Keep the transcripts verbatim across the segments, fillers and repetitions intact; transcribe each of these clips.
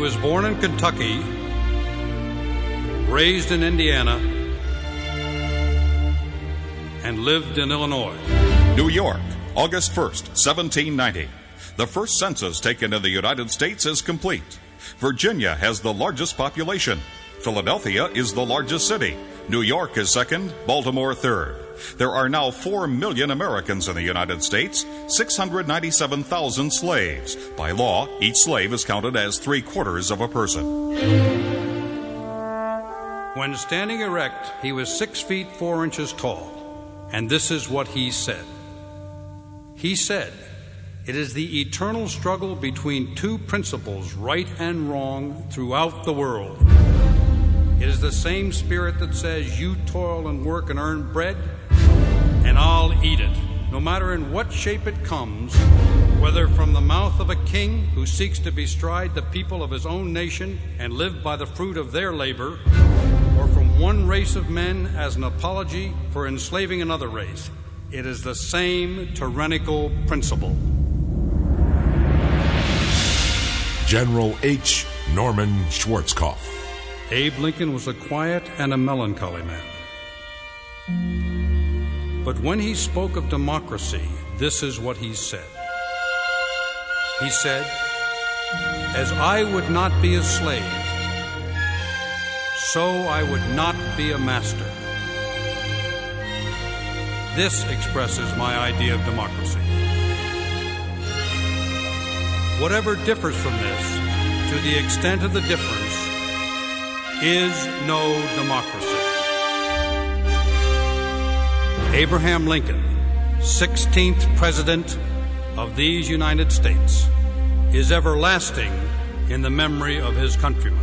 was born in Kentucky, raised in Indiana, and lived in Illinois. New York, August first, seventeen ninety. The first census taken in the United States is complete. Virginia has the largest population. Philadelphia is the largest city. New York is second, Baltimore third. There are now four million Americans in the United States, six hundred ninety-seven thousand slaves. By law, each slave is counted as three quarters of a person. When standing erect, he was six feet four inches tall, and this is what he said. He said, "It is the eternal struggle between two principles, right and wrong, throughout the world. It is the same spirit that says, you toil and work and earn bread, and I'll eat it, no matter in what shape it comes, whether from the mouth of a king who seeks to bestride the people of his own nation and live by the fruit of their labor, or from one race of men as an apology for enslaving another race. It is the same tyrannical principle." General H. Norman Schwarzkopf. Abe Lincoln was a quiet and a melancholy man. But when he spoke of democracy, this is what he said. He said, "As I would not be a slave, so I would not be a master." This expresses my idea of democracy. Whatever differs from this, to the extent of the difference, is no democracy. Abraham Lincoln, sixteenth President of these United States, is everlasting in the memory of his countrymen.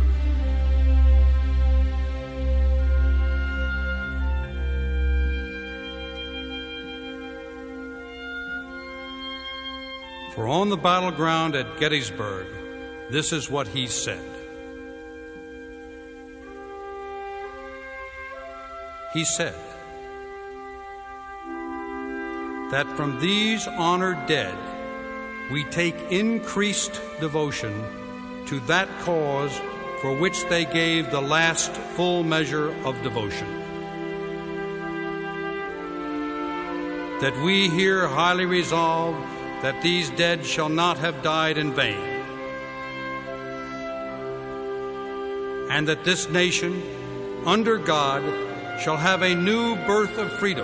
For on the battleground at Gettysburg, this is what he said. He said that from these honored dead, we take increased devotion to that cause for which they gave the last full measure of devotion. That we here highly resolve that these dead shall not have died in vain, and that this nation, under God, shall have a new birth of freedom,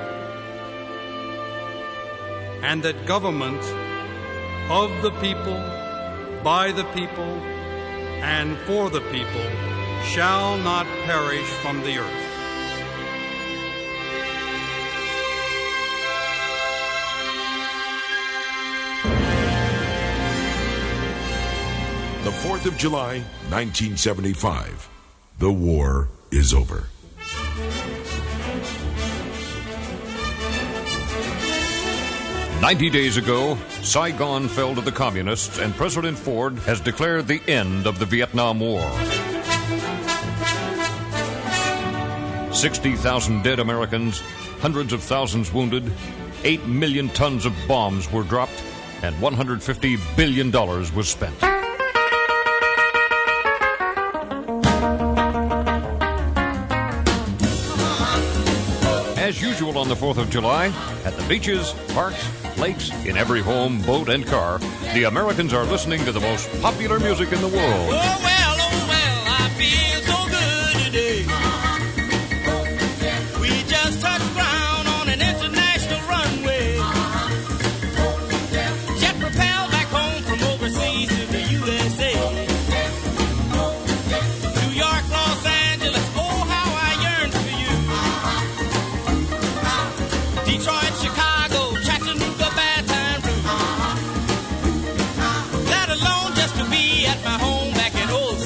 and that government of the people, by the people, and for the people shall not perish from the earth. The fourth of July, nineteen seventy-five. The war is over. Ninety days ago, Saigon fell to the Communists, and President Ford has declared the end of the Vietnam War. sixty thousand dead Americans, hundreds of thousands wounded, eight million tons of bombs were dropped, and one hundred fifty billion dollars was spent. As usual on the fourth of July, at the beaches, parks, lakes, in every home, boat, and car, the Americans are listening to the most popular music in the world. Oh, well, oh, well, I feel so good today. We just touched ground on an international runway. Jet propelled back home from overseas to the U S A. New York, Los Angeles, oh, how I yearn for you. Detroit, Chicago, Chattanooga, Baton Rouge. Let alone just to be at my home back in old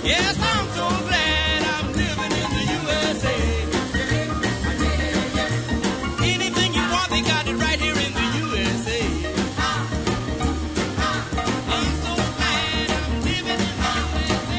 Yes, I'm so glad I'm living in the U S A. Anything you want, they got it right here in the U S A. I'm so glad I'm living in the U S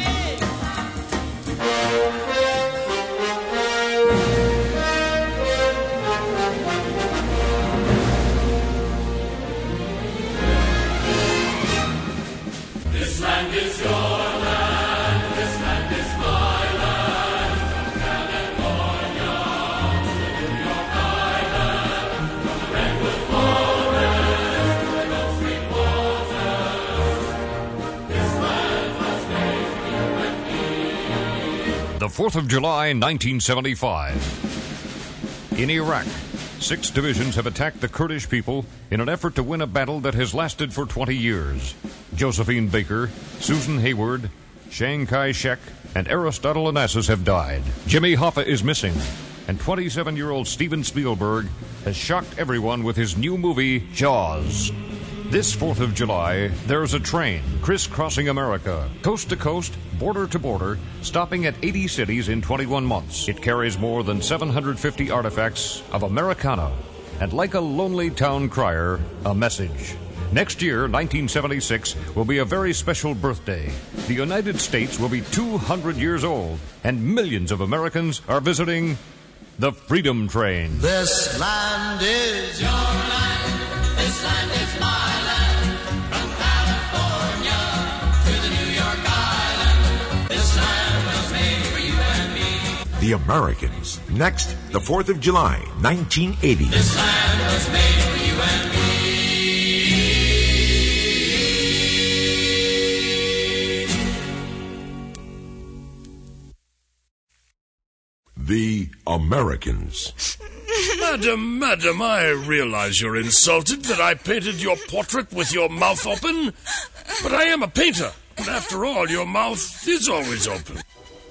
A. This land is your land, this land is my land. From California to the New York Island, from the Redwood Forest to the Gulf Stream waters, this land was made for you and me. The fourth of July, nineteen seventy-five. In Iraq, six divisions have attacked the Kurdish people in an effort to win a battle that has lasted for twenty years. Josephine Baker, Susan Hayward, Chiang Kai-shek, and Aristotle Onassis have died. Jimmy Hoffa is missing, and twenty-seven-year-old Steven Spielberg has shocked everyone with his new movie, Jaws. This fourth of July, there's a train crisscrossing America, coast to coast, border to border, stopping at eighty cities in twenty-one months. It carries more than seven hundred fifty artifacts of Americana, and like a lonely town crier, a message. Next year, nineteen seventy-six, will be a very special birthday. The United States will be two hundred years old, and millions of Americans are visiting the Freedom Train. This land is your land, this land is my land. From California to the New York Island, this land was made for you and me. The Americans. Next, the fourth of July, nineteen eighty. This land was made for you and me. The Americans. Madam, madam, I realize you're insulted that I painted your portrait with your mouth open. But I am a painter, and after all, your mouth is always open.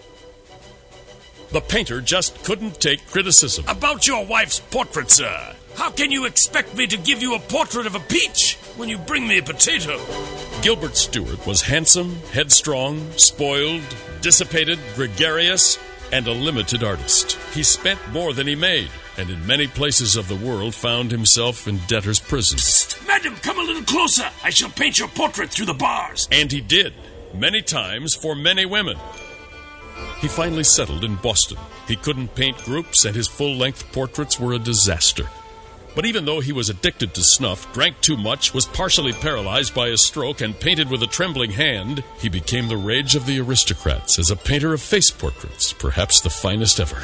The painter just couldn't take criticism. About your wife's portrait, sir. How can you expect me to give you a portrait of a peach when you bring me a potato? Gilbert Stuart was handsome, headstrong, spoiled, dissipated, gregarious, and a limited artist. He spent more than he made, and in many places of the world found himself in debtor's prison. Psst, madam, come a little closer. I shall paint your portrait through the bars. And he did, many times for many women. He finally settled in Boston. He couldn't paint groups, and his full-length portraits were a disaster. But even though he was addicted to snuff, drank too much, was partially paralyzed by a stroke, and painted with a trembling hand, he became the rage of the aristocrats as a painter of face portraits, perhaps the finest ever.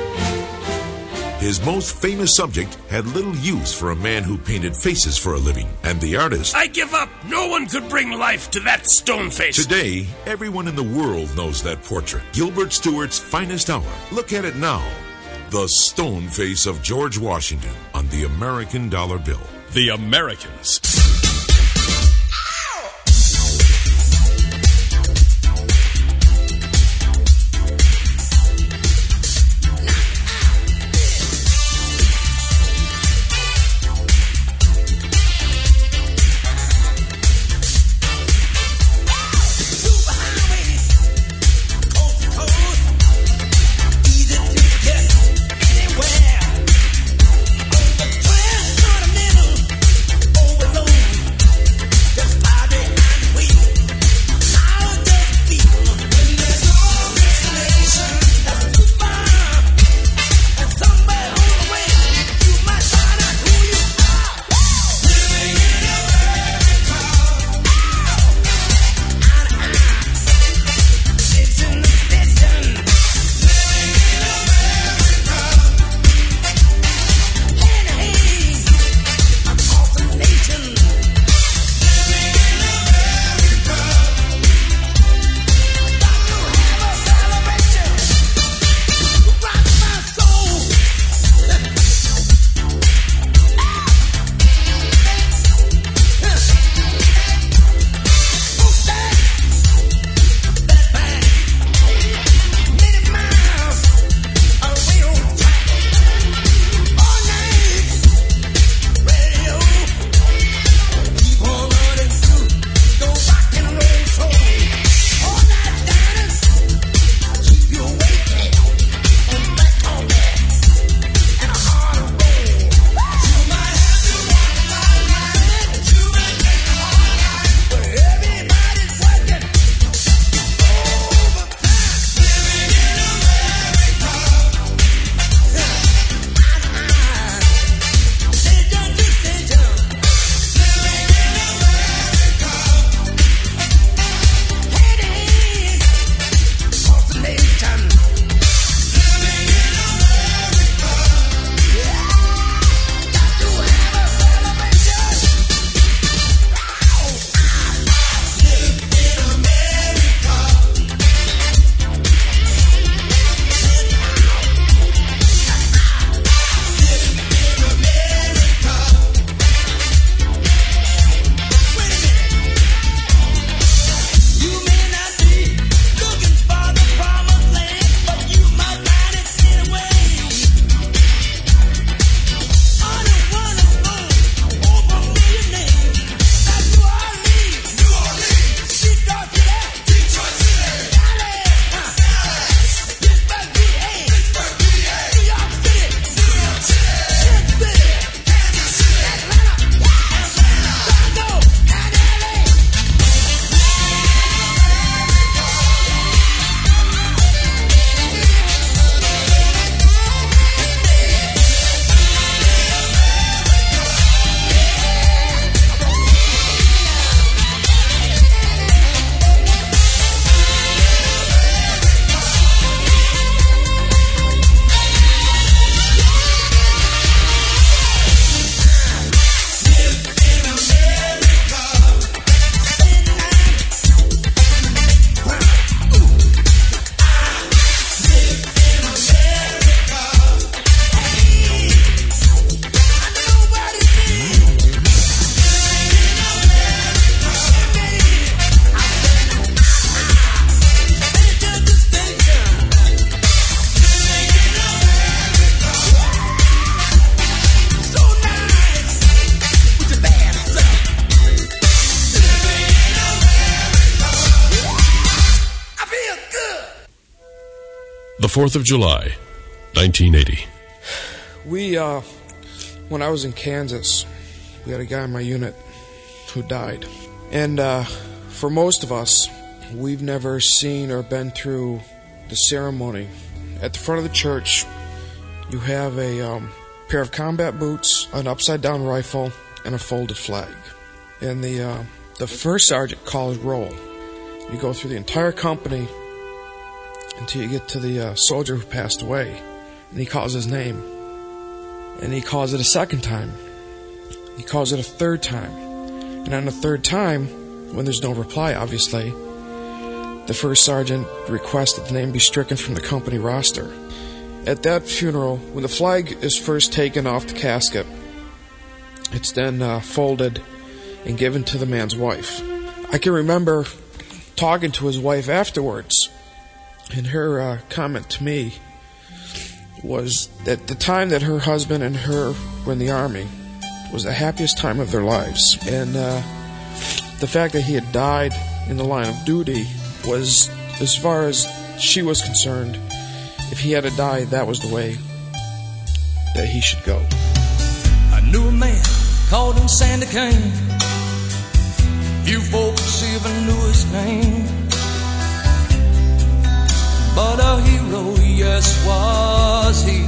His most famous subject had little use for a man who painted faces for a living, and the artist... I give up. No one could bring life to that stone face. Today, everyone in the world knows that portrait. Gilbert Stuart's finest hour. Look at it now. The stone face of George Washington on the American dollar bill. The Americans. Overload. The fourth of July, nineteen eighty. We, uh, when I was in Kansas, we had a guy in my unit who died. And, uh, for most of us, we've never seen or been through the ceremony. At the front of the church, you have a um, pair of combat boots, an upside-down rifle, and a folded flag. And the uh, the first sergeant calls roll. You go through the entire company until you get to the uh, soldier who passed away, and he calls his name. And he calls it a second time. He calls it a third time. And on the third time, when there's no reply, obviously, the first sergeant requests that the name be stricken from the company roster. At that funeral, when the flag is first taken off the casket, it's then uh, folded and given to the man's wife. I can remember talking to his wife afterwards, and her uh, comment to me was that the time that her husband and her were in the Army was the happiest time of their lives. And uh, the fact that he had died in the line of duty was, as far as she was concerned, if he had to die, that was the way that he should go. I knew a man, called him Sandy Kane. Few folks even knew his name. But a hero, yes, was he.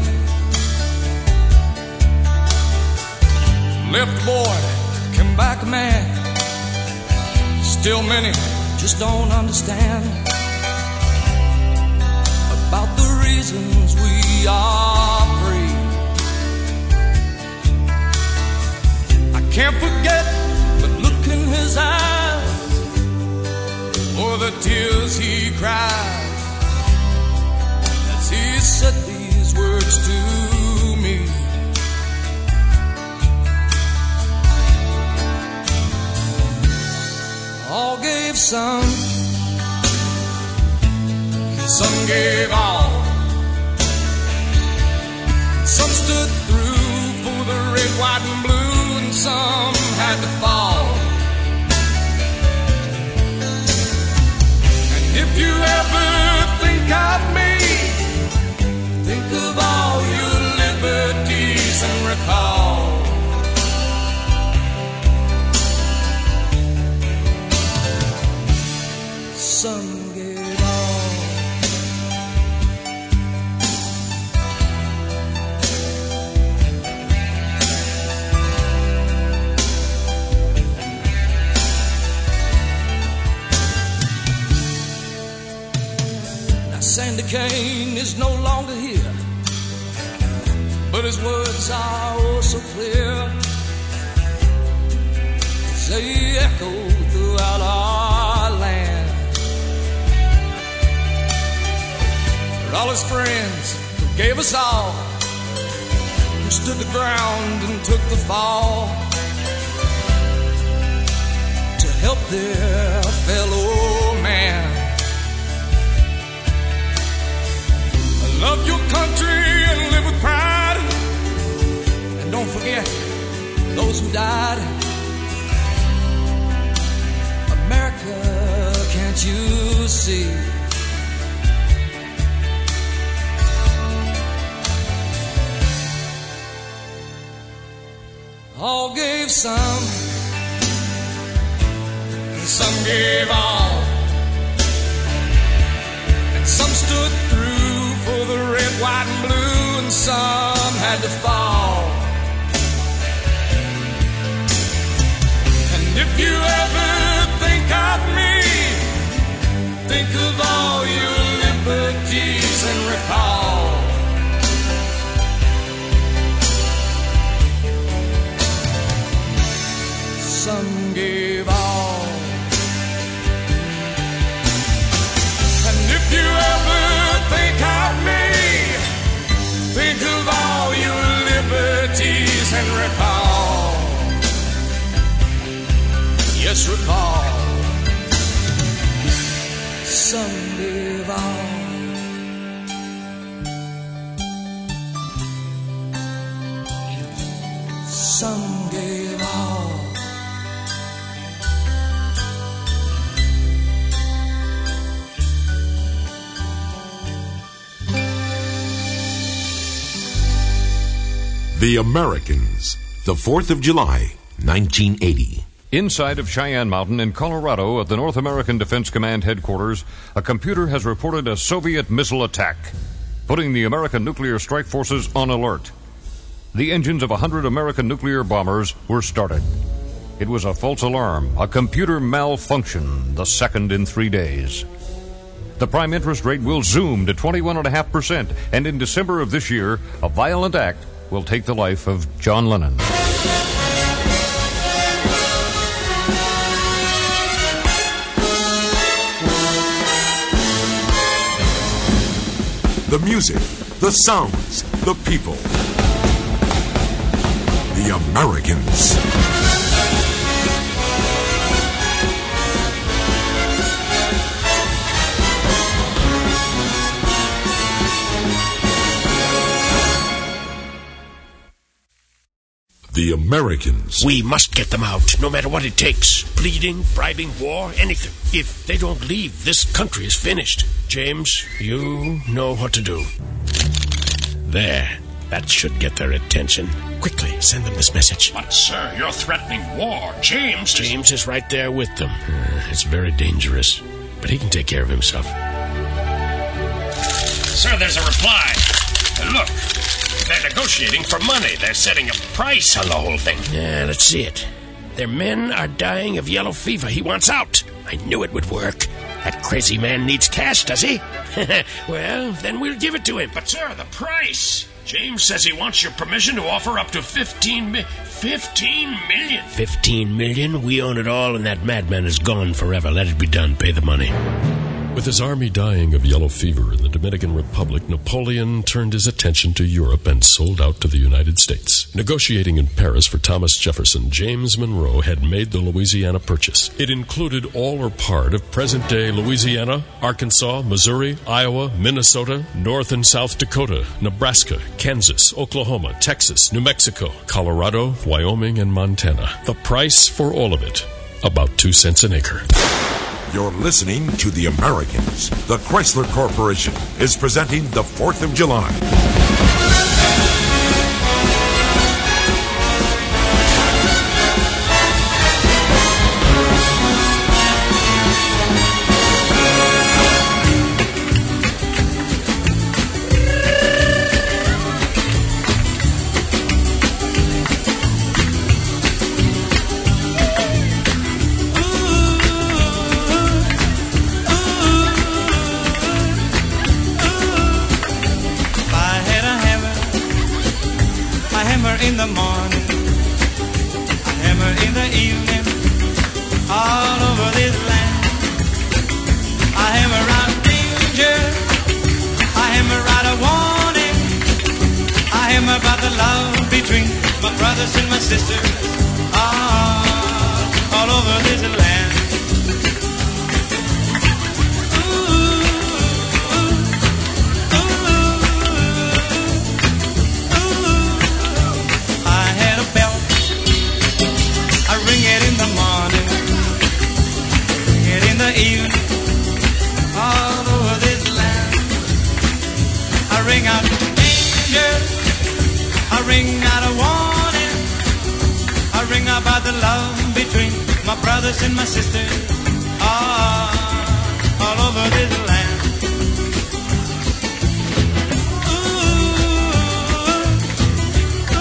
Left a boy, came back a man. Still many just don't understand about the reasons we are free. I can't forget the look in his eyes, or the tears he cried as he said these words to me. All gave some, some gave all. Some stood through for the red, white, and blue, and some had to fall. And if you ever think of me, think of all your liberties and recall. Some gave all. Now Sandy Kane is no longer here, but his words are oh so clear. They echo throughout our land. All his friends who gave us all, who stood the ground and took the fall to help their fellow man. Love your country and live with pride, and don't forget those who died. America, can't you see? All gave some, and some gave all, and some stood through for the red, white, and blue, and some had to fall. And if you ever think of me, think of all your liberties and recall. Some gave all. And if you ever think of me, think of all your liberties and recall. Yes, recall. Some gave all. Some gave all. The Americans, the fourth of July, nineteen eighty. Inside of Cheyenne Mountain in Colorado at the North American Defense Command headquarters, a computer has reported a Soviet missile attack, putting the American nuclear strike forces on alert. The engines of a hundred American nuclear bombers were started. It was a false alarm, a computer malfunction, the second in three days. The prime interest rate will zoom to twenty-one point five percent, and in December of this year, a violent act will take the life of John Lennon. The music, the sounds, the people. The Americans. The Americans. We must get them out, no matter what it takes. Bleeding, bribing, war, anything. If they don't leave, this country is finished. James, you know what to do. There. That should get their attention. Quickly, send them this message. But, sir, you're threatening war. James... James is right there with them. Uh, it's very dangerous, but he can take care of himself. Sir, there's a reply. Uh, look, they're negotiating for money. They're setting a price on the whole thing. Yeah, let's see it. Their men are dying of yellow fever. He wants out. I knew it would work. That crazy man needs cash, does he? Well, then we'll give it to him. But, sir, the price... James says he wants your permission to offer up to fifteen mi- fifteen million. Fifteen million? We own it all, and that madman is gone forever. Let it be done. Pay the money. With his army dying of yellow fever in the Dominican Republic, Napoleon turned his attention to Europe and sold out to the United States. Negotiating in Paris for Thomas Jefferson, James Monroe had made the Louisiana Purchase. It included all or part of present-day Louisiana, Arkansas, Missouri, Iowa, Minnesota, North and South Dakota, Nebraska, Kansas, Oklahoma, Texas, New Mexico, Colorado, Wyoming, and Montana. The price for all of it, about two cents an acre. You're listening to The Americans. The Chrysler Corporation is presenting the fourth of July. In the morning, a hammer in the evening, all over this land. I hammer out danger, I hammer out a warning, I hammer about the love between my brothers and my sisters, all, all over this land. Evening, all over this land. I ring out danger, I ring out a warning, I ring about the love between my brothers and my sisters, all, all over this land. Ooh,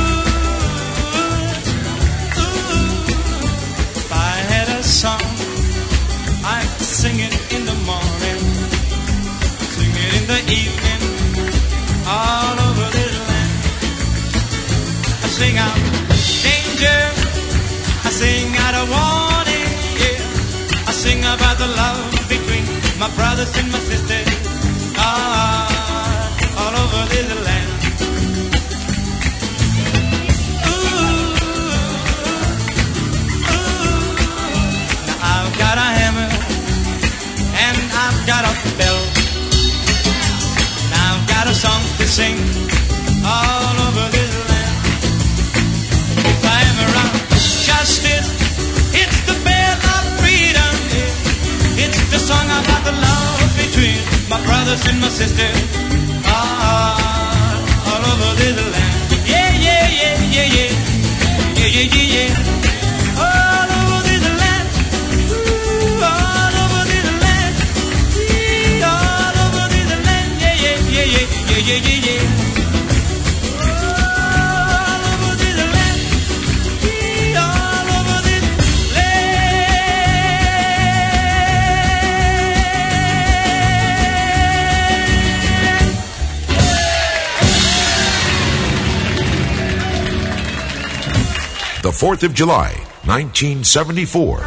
ooh, ooh. If I had a song, I sing it in the morning, sing it in the evening, all over this land. I sing out danger, I sing out a warning, yeah. I sing about the love between my brothers and my sisters, ah, all over this land. I've got a hammer and I've got a bell, and I've got a song to sing all over this land. If I hammer out justice, it's the bell of freedom. It's the song about the love between my brothers and my sisters, ah, all over this land. Yeah, yeah. yeah, yeah, yeah. All over this land, ooh, all over this land, yeah, all over this land, yeah, yeah, yeah, yeah, yeah, yeah, yeah, yeah. The fourth of July, nineteen seventy-four.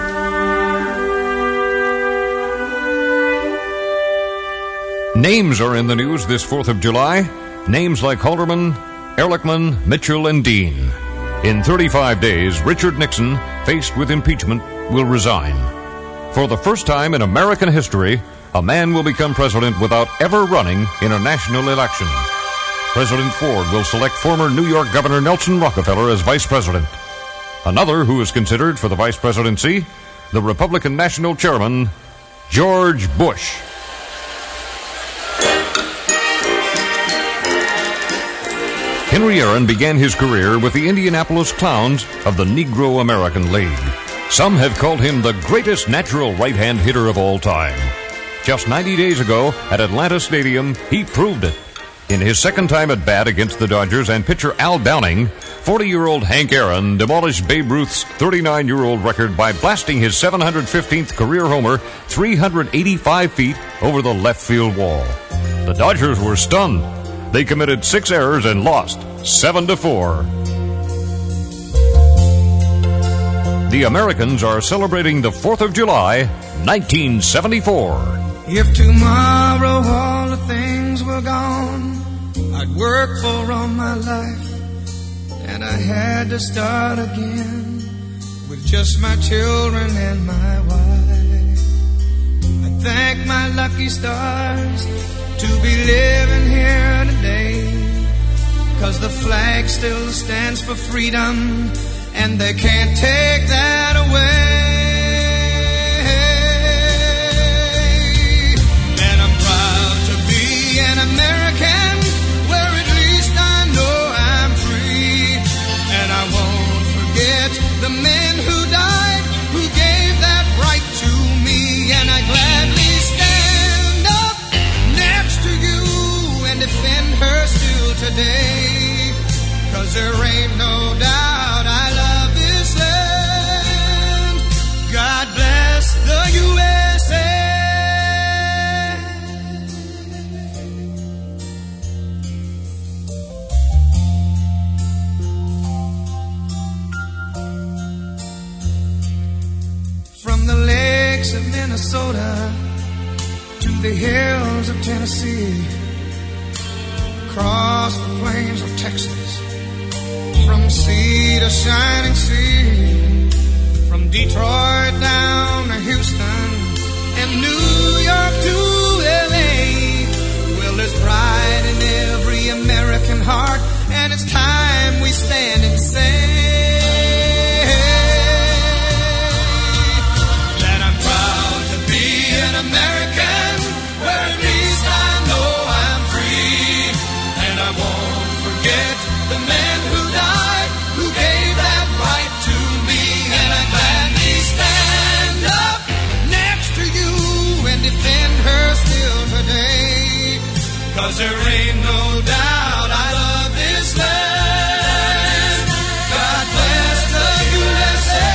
Names are in the news this fourth of July. Names like Haldeman, Ehrlichman, Mitchell, and Dean. In thirty-five days, Richard Nixon, faced with impeachment, will resign. For the first time in American history, a man will become president without ever running in a national election. President Ford will select former New York Governor Nelson Rockefeller as vice president. Another who is considered for the vice presidency, the Republican National Chairman, George Bush. Henry Aaron began his career with the Indianapolis Clowns of the Negro American League. Some have called him the greatest natural right-hand hitter of all time. Just ninety days ago at Atlanta Stadium, he proved it. In his second time at bat against the Dodgers and pitcher Al Downing, forty-year-old Hank Aaron demolished Babe Ruth's thirty-nine-year-old record by blasting his seven hundred fifteenth career homer three hundred eighty-five feet over the left field wall. The Dodgers were stunned. They committed six errors and lost seven to four. The Americans are celebrating the fourth of July, nineteen seventy-four. If tomorrow all the things were gone I'd worked for all my life, and I had to start again with just my children and my wife. I thank my lucky stars to be living here today, 'cause the flag still stands for freedom, and they can't take that away. And I'm proud to be an American, where at least I know I'm free. And I won't forget the men who died, who gave that right to me. And I gladly stand up next to you and defend her still today, 'cause there ain't no doubt I love this land. God bless the U S A. From the lakes of Minnesota to the hills of Tennessee, across the plains of Texas, from sea to shining sea, from Detroit down to Houston and New York to L A. Well, there's pride in every American heart, and it's time we stand and say that I'm proud to be an American, where at least I know I'm free. And I won't forget the men who died, who gave that right to me. And I gladly stand up next to you and defend her still today, 'cause there ain't no doubt I love this land. God bless the U S A.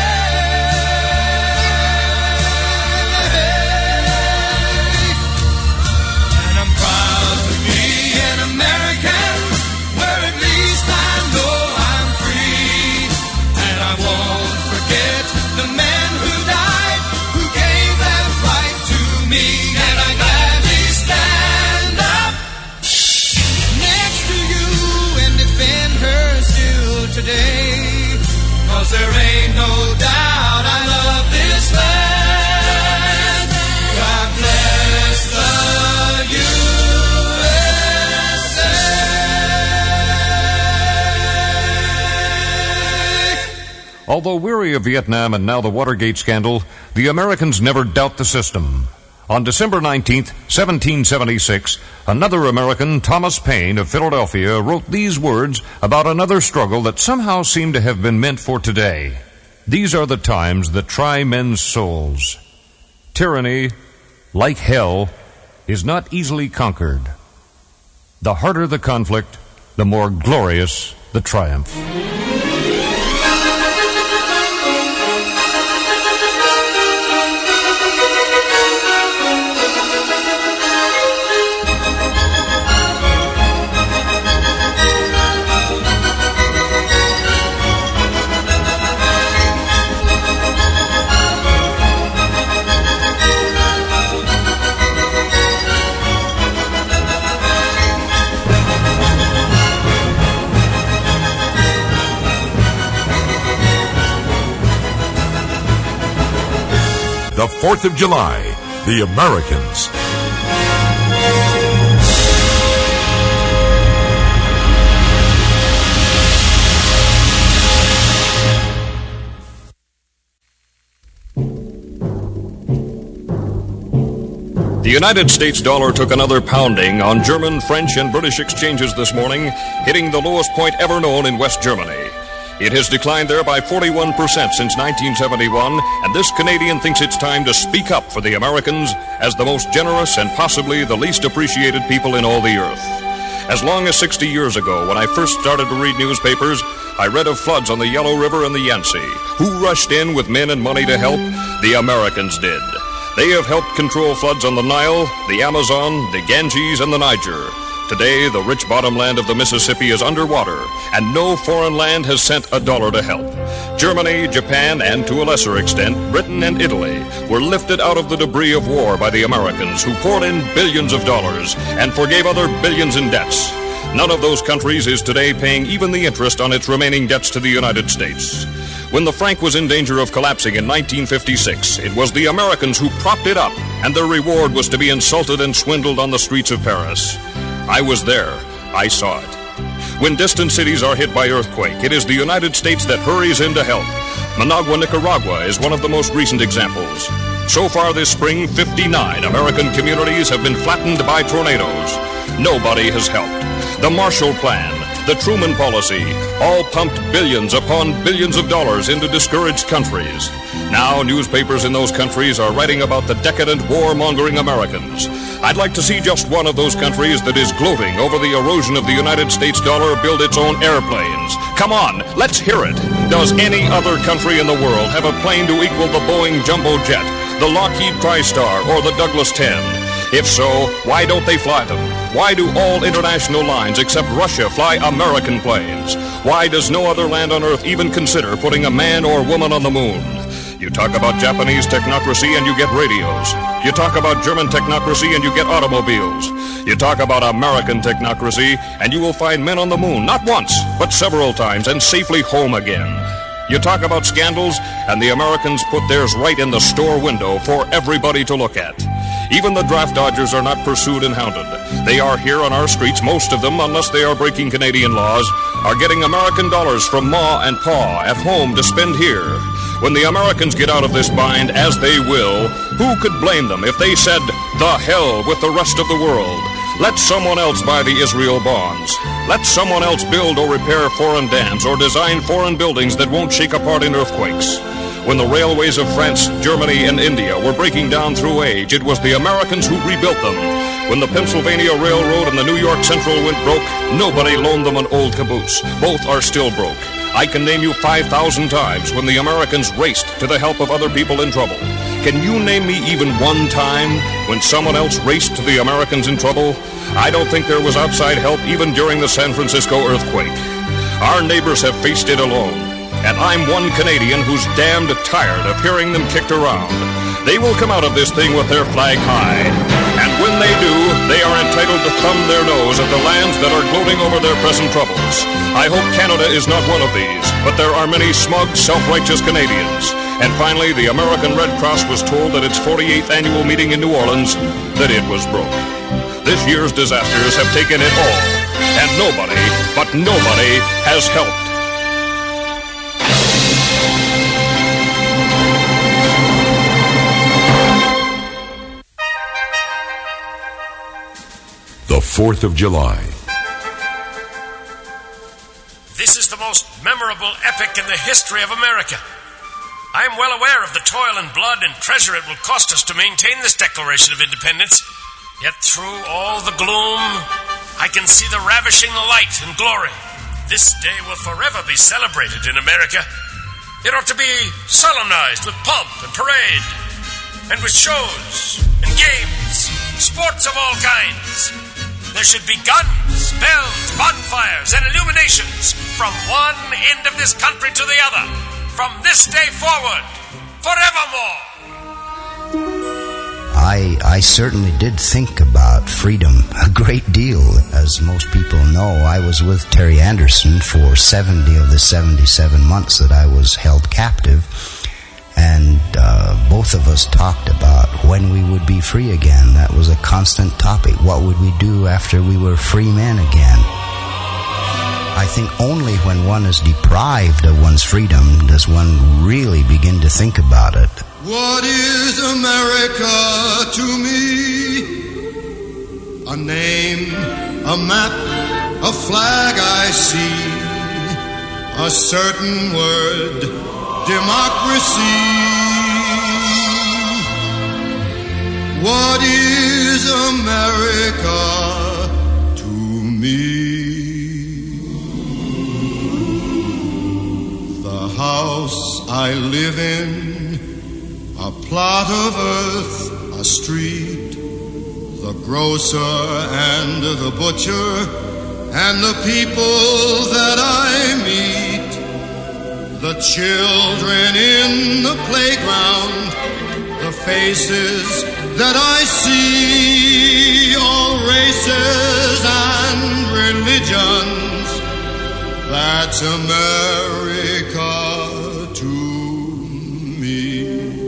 And I'm proud to be an American, where at least I know I'm free. And I won't forget the men who died, who gave that right to me. And I gladly stand up next to you and defend her still today, 'cause there ain't no doubt I love this land. God bless the U S A. Although weary of Vietnam and now the Watergate scandal, the Americans never doubt the system. On December nineteenth, seventeen seventy-six, another American, Thomas Paine of Philadelphia, wrote these words about another struggle that somehow seemed to have been meant for today. These are the times that try men's souls. Tyranny, like hell, is not easily conquered. The harder the conflict, the more glorious the triumph. The fourth of July, the Americans. The United States dollar took another pounding on German, French, and British exchanges this morning, hitting the lowest point ever known in West Germany. It has declined there by forty-one percent since nineteen seventy-one, and this Canadian thinks it's time to speak up for the Americans as the most generous and possibly the least appreciated people in all the earth. As long as sixty years ago, when I first started to read newspapers, I read of floods on the Yellow River and the Yangtze. Who rushed in with men and money to help? The Americans did. They have helped control floods on the Nile, the Amazon, the Ganges, and the Niger. Today, the rich bottomland of the Mississippi is underwater, and no foreign land has sent a dollar to help. Germany, Japan, and to a lesser extent, Britain and Italy were lifted out of the debris of war by the Americans, who poured in billions of dollars and forgave other billions in debts. None of those countries is today paying even the interest on its remaining debts to the United States. When the franc was in danger of collapsing in nineteen fifty-six, it was the Americans who propped it up, and their reward was to be insulted and swindled on the streets of Paris. I was there. I saw it. When distant cities are hit by earthquake, it is the United States that hurries in to help. Managua, Nicaragua is one of the most recent examples. So far this spring, fifty-nine American communities have been flattened by tornadoes. Nobody has helped. The Marshall Plan, the Truman Policy, all pumped billions upon billions of dollars into discouraged countries. Now newspapers in those countries are writing about the decadent, war-mongering Americans. I'd like to see just one of those countries that is gloating over the erosion of the United States dollar build its own airplanes. Come on, let's hear it. Does any other country in the world have a plane to equal the Boeing Jumbo Jet, the Lockheed TriStar, or the Douglas ten? If so, why don't they fly them? Why do all international lines except Russia fly American planes? Why does no other land on Earth even consider putting a man or woman on the moon? You talk about Japanese technocracy and you get radios. You talk about German technocracy and you get automobiles. You talk about American technocracy and you will find men on the moon, not once, but several times, and safely home again. You talk about scandals and the Americans put theirs right in the store window for everybody to look at. Even the draft dodgers are not pursued and hounded. They are here on our streets, most of them, unless they are breaking Canadian laws, are getting American dollars from Ma and Pa at home to spend here. When the Americans get out of this bind, as they will, who could blame them if they said, the hell with the rest of the world? Let someone else buy the Israel bonds. Let someone else build or repair foreign dams or design foreign buildings that won't shake apart in earthquakes. When the railways of France, Germany, and India were breaking down through age, it was the Americans who rebuilt them. When the Pennsylvania Railroad and the New York Central went broke, nobody loaned them an old caboose. Both are still broke. I can name you five thousand times when the Americans raced to the help of other people in trouble. Can you name me even one time when someone else raced to the Americans in trouble? I don't think there was outside help even during the San Francisco earthquake. Our neighbors have faced it alone, and I'm one Canadian who's damned tired of hearing them kicked around. They will come out of this thing with their flag high, and when they do, they are entitled to thumb their nose at the lands that are gloating over their present troubles. I hope Canada is not one of these, but there are many smug, self-righteous Canadians. And finally, the American Red Cross was told at its forty-eighth annual meeting in New Orleans that it was broke. This year's disasters have taken it all, and nobody, but nobody, has helped. fourth of July. This is the most memorable epic in the history of America. I am well aware of the toil and blood and treasure it will cost us to maintain this Declaration of Independence. Yet through all the gloom, I can see the ravishing light and glory. This day will forever be celebrated in America. It ought to be solemnized with pomp and parade, and with shows and games, sports of all kinds. There should be guns, bells, bonfires, and illuminations from one end of this country to the other, from this day forward, forevermore. I, I certainly did think about freedom a great deal. As most people know, I was with Terry Anderson for seventy of the seventy-seven months that I was held captive. And uh, both of us talked about when we would be free again. That was a constant topic. What would we do after we were free men again? I think only when one is deprived of one's freedom does one really begin to think about it. What is America to me? A name, a map, a flag I see, a certain word, democracy. What is America to me? The house I live in, a plot of earth, a street, the grocer and the butcher, and the people that I meet, the children in the playground, the faces that I see, all races and religions. That's America to me.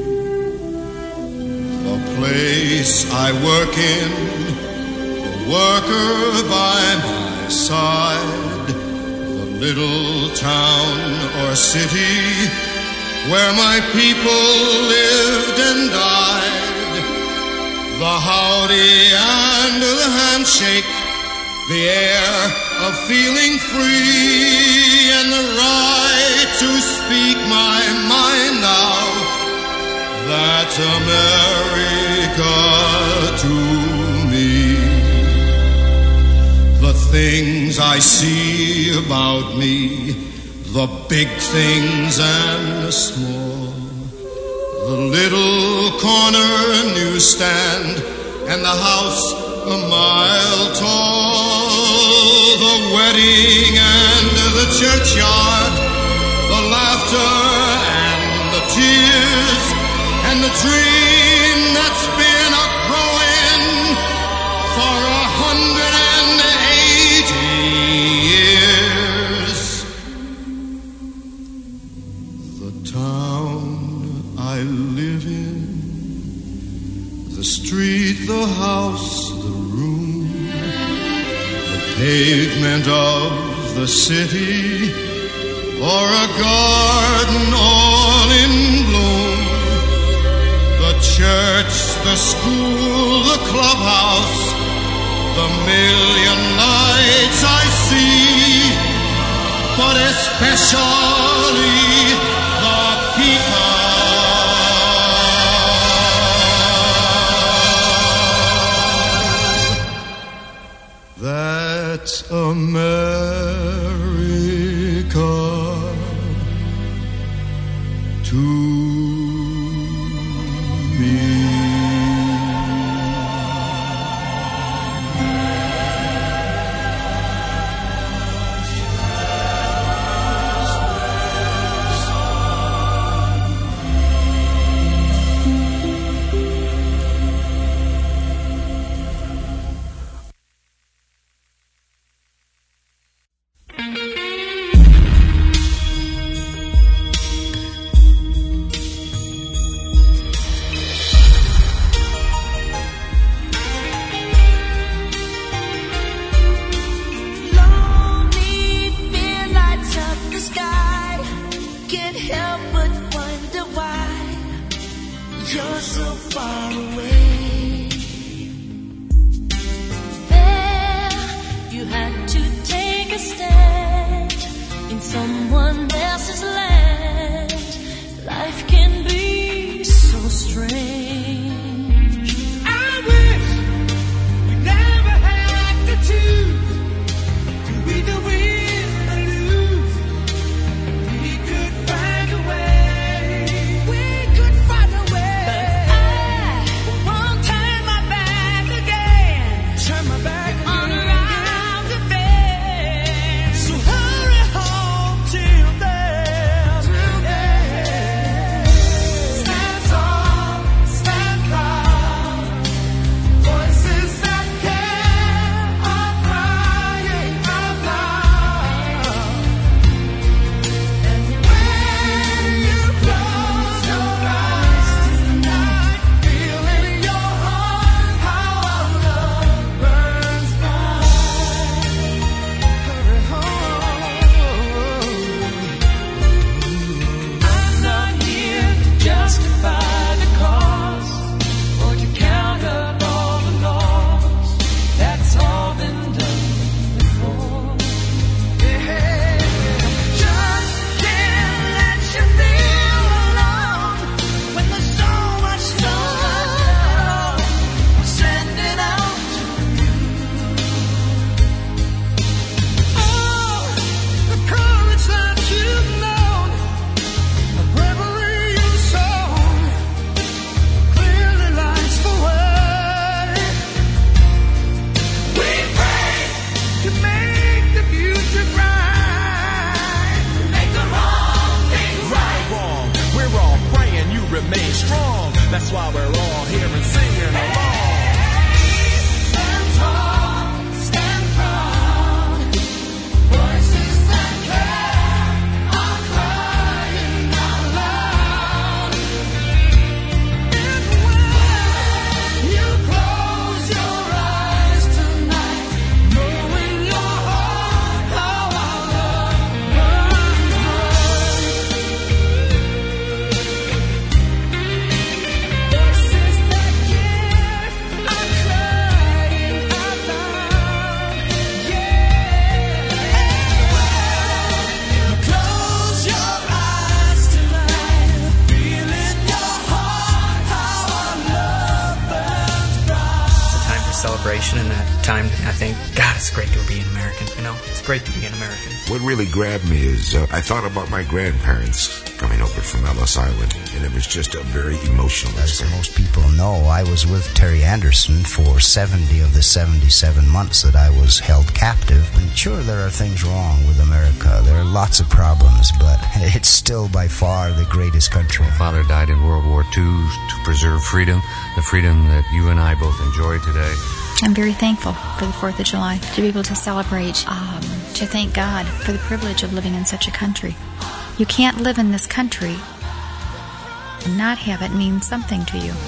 The place I work in, the worker by my side, the little town or city where my people lived and died, the howdy and the handshake, the air of feeling free, and the right to speak my mind out. That's America to me. The things I see about me, the big things and the small, the little corner newsstand and the house a mile tall, the wedding and the churchyard, the laughter and the tears, and the dream that's been a growing for a hundred and eighty years. The town I live in, the street, the house, the room, the pavement of the city, or a garden all in bloom, the church, the school, the clubhouse, the million lights I see, but especially the people. That's America to me. You're so far away. Hey. time, I think, God, it's great to be an American. You know, it's great to be an American. What really grabbed me is uh, I thought about my grandparents coming over from Ellis Island, and it was just a very emotional experience. As most people know, I was with Terry Anderson for seventy of the seventy-seven months that I was held captive. And sure, there are things wrong with America. There are lots of problems, but it's still by far the greatest country. My father died in World War Two to preserve freedom, the freedom that you and I both enjoy today. I'm very thankful for the fourth of July, to be able to celebrate, um, to thank God for the privilege of living in such a country. You can't live in this country and not have it mean something to you.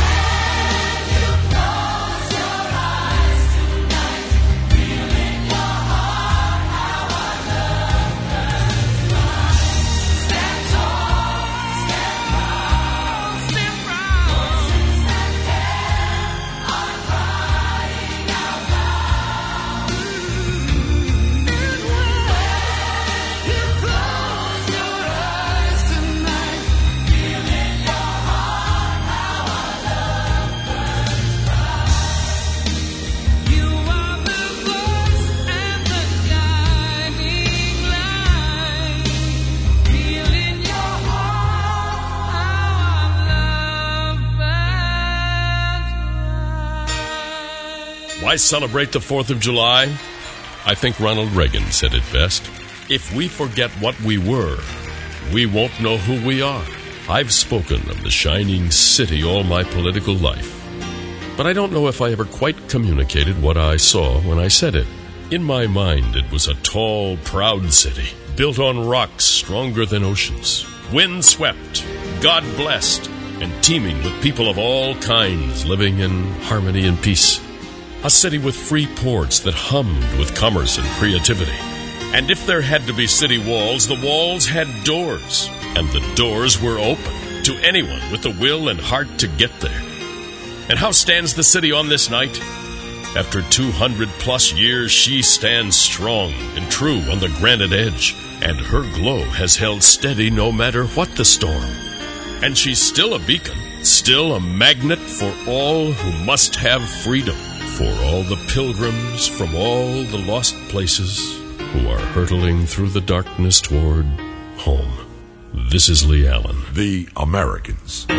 Why celebrate the fourth of July? I think Ronald Reagan said it best. If we forget what we were, we won't know who we are. I've spoken of the shining city all my political life, but I don't know if I ever quite communicated what I saw when I said it. In my mind, it was a tall, proud city, built on rocks stronger than oceans, wind-swept, God-blessed, and teeming with people of all kinds living in harmony and peace. A city with free ports that hummed with commerce and creativity. And if there had to be city walls, the walls had doors. And the doors were open to anyone with the will and heart to get there. And how stands the city on this night? After two hundred plus years, she stands strong and true on the granite edge. And her glow has held steady no matter what the storm. And she's still a beacon, still a magnet for all who must have freedom. For all the pilgrims from all the lost places who are hurtling through the darkness toward home. This is Lee Allen. The Americans.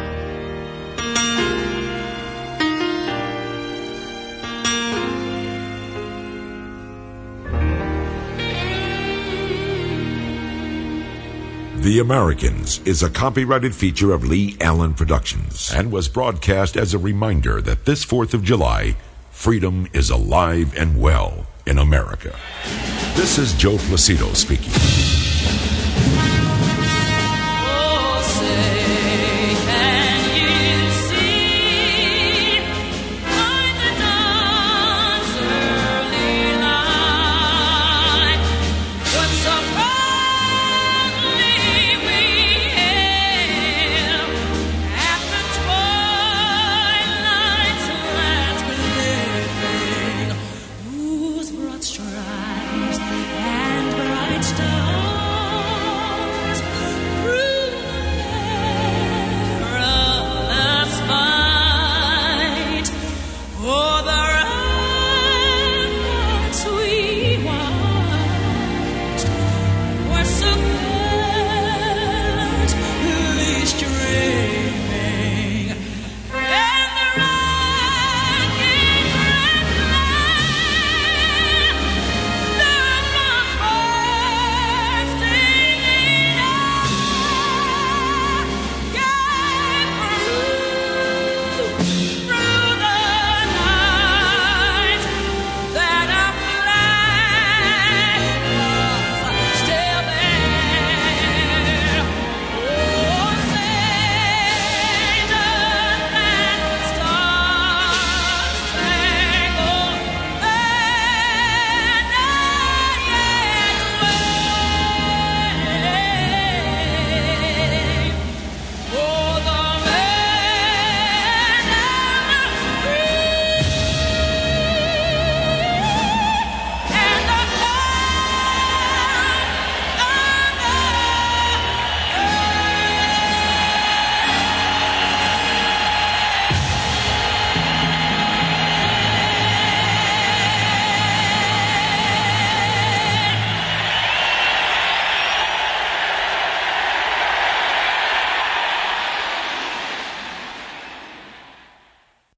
The Americans is a copyrighted feature of Lee Allen Productions and was broadcast as a reminder that this fourth of July, freedom is alive and well in America. This is Joe Placido speaking.